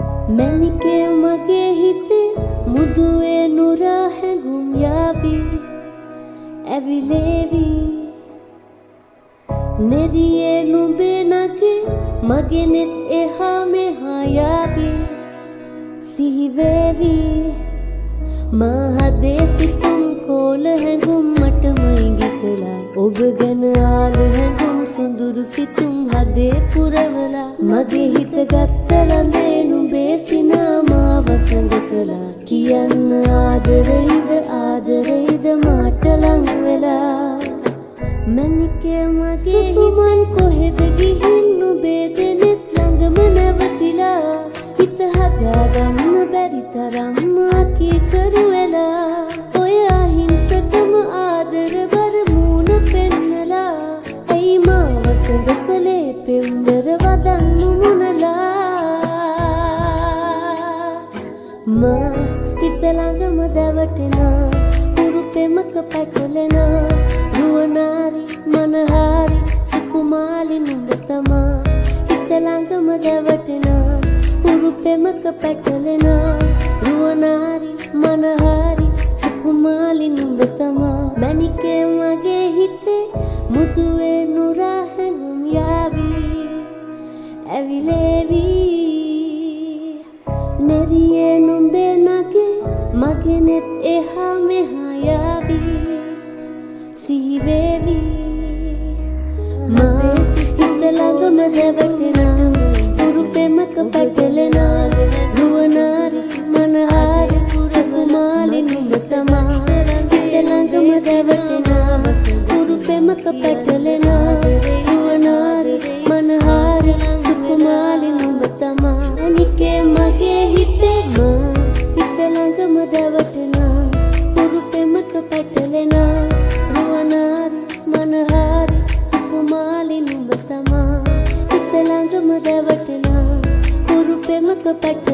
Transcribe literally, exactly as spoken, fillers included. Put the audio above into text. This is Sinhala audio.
මැනිකේ මගේ හිතේ මුදුවේ නුරා හැඟුම් යාවි ඇවිලේවි නෙරියේ නුඹේ නගේ මගේ නෙත් එහා මෙහා යාවි සිහිවේවි මා හදේ සිතුම් කෝල හැඟුම් මටම ඉඟිකලා ඔබ ගැන ආල හැඟුම් සුඳුරු සිතුම් හදේ පුරවලා මගේ හිත ගත්ත ළඳේ නුඹේ සිනා මාව සඟ කළා කියන්න ආදරෙයිද ආදරෙයිද මාට ලං වෙලා මැනිකේ මගේ සුසුමන් කොහෙද ගිහින් නුඹේ දෙනෙත් ළඟම නැවතිලා හිත හදාගන්න බැරි තරම් අකීකරු වෙලා ඔය අහිංසකම ආදර බර මූණ පෙන්නලා ඇයි මාව සඳ කළේ පෙම්බර වදන් මුමුණලා මා හිත ළඟම දැවටෙනා උරු පෙමක පැටලෙනා රුවනාරි මනහාරි සුකුමාලි නුඹ තමා හිත ළඟම දැවටෙනා උරු පෙමක පැටලෙනා රුවනාරි මනහාරි සුකුමාලි නුඹ තමා මැනිකේ මගේ හිතේ මුදුවේ නුරා හැඟුම් යාවි ඇවිලේවි නෙරියේ නුඹේ නගේ මගේ නෙත් එහා මෙහා යාවි සිහිවේවි මා හිත ළඟම දැවටෙනා උරු පෙමක පැටලෙනා රුවනාරි මනහාරි සුකුමාලි නුඹ තමා හිත ළඟම දැවටෙනා උරු පෙමක පැටලෙනා රුවනාරි මනහාරි සුකුමාලි නුඹ තමා මැනිකේ මගේ හිතේ මා හිත ළඟම දැවටෙනා උරු පෙමක පැටලෙනා රුවනාරි මනහාරි සුකුමාලි නුඹ තමා හිත ළඟම දැවටෙනා උරු පෙමක පැටලෙනා